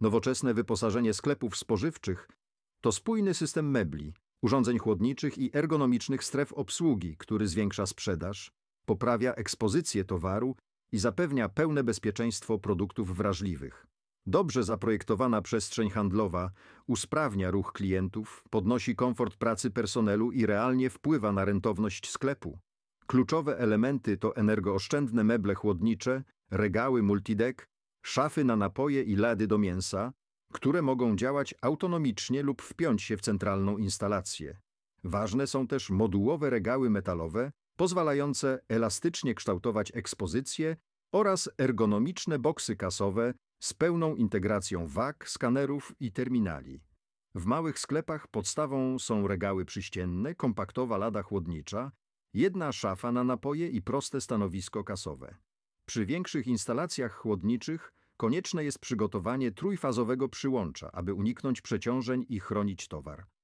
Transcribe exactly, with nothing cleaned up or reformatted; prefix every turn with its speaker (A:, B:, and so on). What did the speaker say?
A: Nowoczesne wyposażenie sklepów spożywczych to spójny system mebli, urządzeń chłodniczych i ergonomicznych stref obsługi, który zwiększa sprzedaż, poprawia ekspozycję towaru i zapewnia pełne bezpieczeństwo produktów wrażliwych. Dobrze zaprojektowana przestrzeń handlowa usprawnia ruch klientów, podnosi komfort pracy personelu i realnie wpływa na rentowność sklepu. Kluczowe elementy to energooszczędne meble chłodnicze, regały multideck, szafy na napoje i lady do mięsa, które mogą działać autonomicznie lub wpiąć się w centralną instalację. Ważne są też modułowe regały metalowe, pozwalające elastycznie kształtować ekspozycję oraz ergonomiczne boksy kasowe z pełną integracją wag, skanerów i terminali. W małych sklepach podstawą są regały przyścienne, kompaktowa lada chłodnicza, jedna szafa na napoje i proste stanowisko kasowe. Przy większych instalacjach chłodniczych konieczne jest przygotowanie trójfazowego przyłącza, aby uniknąć przeciążeń i chronić towar.